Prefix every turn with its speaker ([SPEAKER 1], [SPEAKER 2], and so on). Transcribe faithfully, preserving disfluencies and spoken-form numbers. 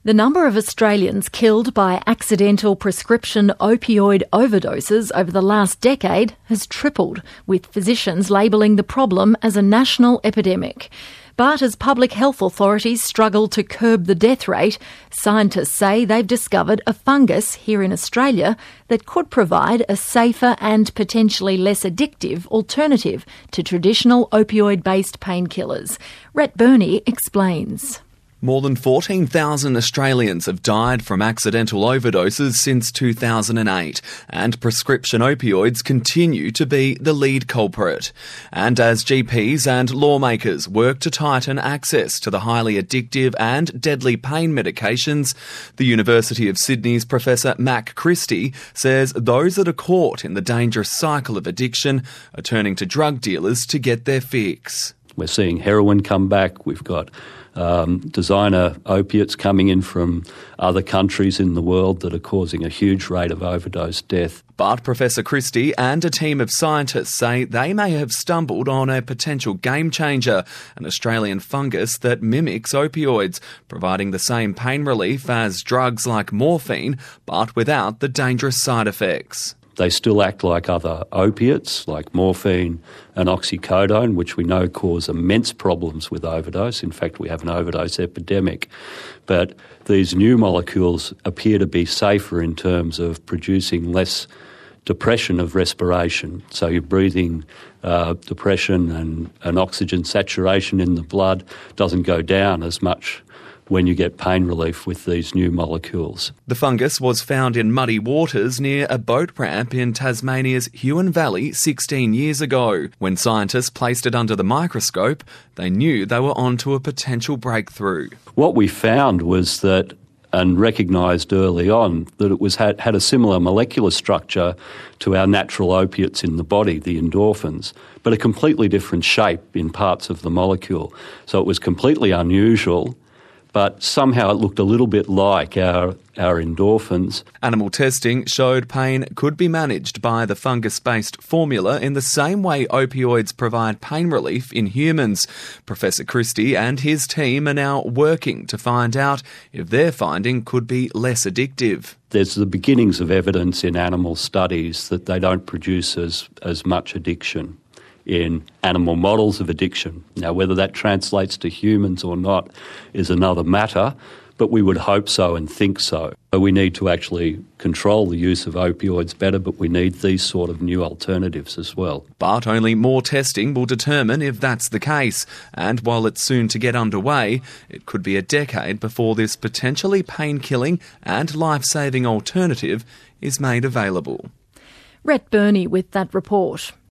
[SPEAKER 1] The number of Australians killed by accidental prescription opioid overdoses over the last decade has tripled, with physicians labelling the problem as a national epidemic. But as public health authorities struggle to curb the death rate, scientists say they've discovered a fungus here in Australia that could provide a safer and potentially less addictive alternative to traditional opioid-based painkillers. Rhett Burney explains.
[SPEAKER 2] More than fourteen thousand Australians have died from accidental overdoses since two thousand eight, and prescription opioids continue to be the lead culprit. And as G Ps and lawmakers work to tighten access to the highly addictive and deadly pain medications, the University of Sydney's Professor Mac Christie says those that are caught in the dangerous cycle of addiction are turning to drug dealers to get their fix.
[SPEAKER 3] We're seeing heroin come back. We've got um, designer opiates coming in from other countries in the world that are causing a huge rate of overdose death.
[SPEAKER 2] But Professor Christie and a team of scientists say they may have stumbled on a potential game changer, an Australian fungus that mimics opioids, providing the same pain relief as drugs like morphine, but without the dangerous side effects.
[SPEAKER 3] They still act like other opiates, like morphine and oxycodone, which we know cause immense problems with overdose. In fact, we have an overdose epidemic. But these new molecules appear to be safer in terms of producing less depression of respiration. So you're breathing uh, depression and, and oxygen saturation in the blood doesn't go down as much when you get pain relief with these new molecules.
[SPEAKER 2] The fungus was found in muddy waters near a boat ramp in Tasmania's Huon Valley sixteen years ago. When scientists placed it under the microscope, they knew they were onto a potential breakthrough.
[SPEAKER 3] What we found was that, and recognised early on, that it was had, had a similar molecular structure to our natural opiates in the body, the endorphins, but a completely different shape in parts of the molecule. So it was completely unusual, but somehow it looked a little bit like our, our endorphins.
[SPEAKER 2] Animal testing showed pain could be managed by the fungus-based formula in the same way opioids provide pain relief in humans. Professor Christie and his team are now working to find out if their finding could be less addictive.
[SPEAKER 3] There's the beginnings of evidence in animal studies that they don't produce as, as much addiction in animal models of addiction. Now, whether that translates to humans or not is another matter, but we would hope so and think so. So we need to actually control the use of opioids better, but we need these sort of new alternatives as well.
[SPEAKER 2] But only more testing will determine if that's the case. And while it's soon to get underway, it could be a decade before this potentially pain-killing and life-saving alternative is made available.
[SPEAKER 1] Rhett Burney with that report.